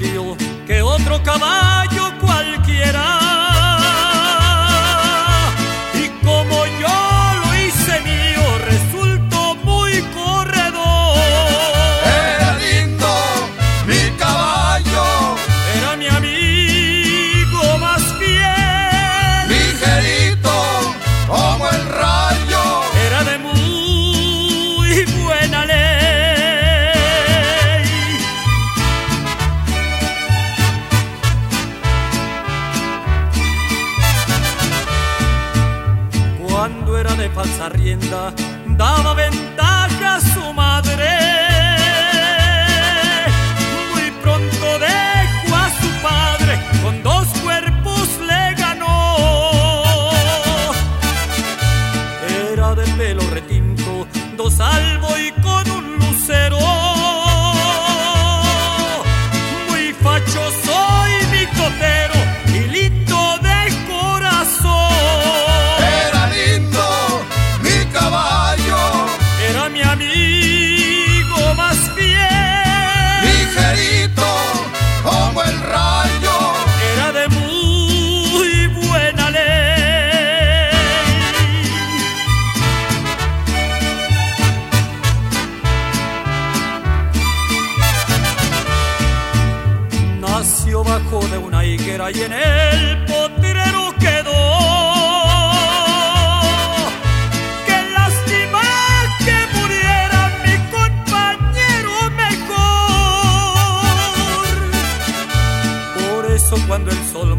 brío que otro caballo cualquiera. Y como yo lo hice mío, resultó muy corredor. Era lindo mi caballo, era mi amigo más fiel, ligerito como el rayo, era de muy buena ley. Cuando era de falsa rienda, daba ventaja a su madre. Muy pronto dejó a su padre, con 2 cuerpos le ganó. Era de pelo retinto, 2 albo y con un lucero. Muy fachoso y micotero, y lindo de corazón. era lindo mi caballo, Era mi amigo más fiel, ligerito como el rayo, era de muy buena ley. Nació bajo de una higuera y en el potrero quedó. Qué lástima que muriera mi compañero mejor. Por eso cuando el sol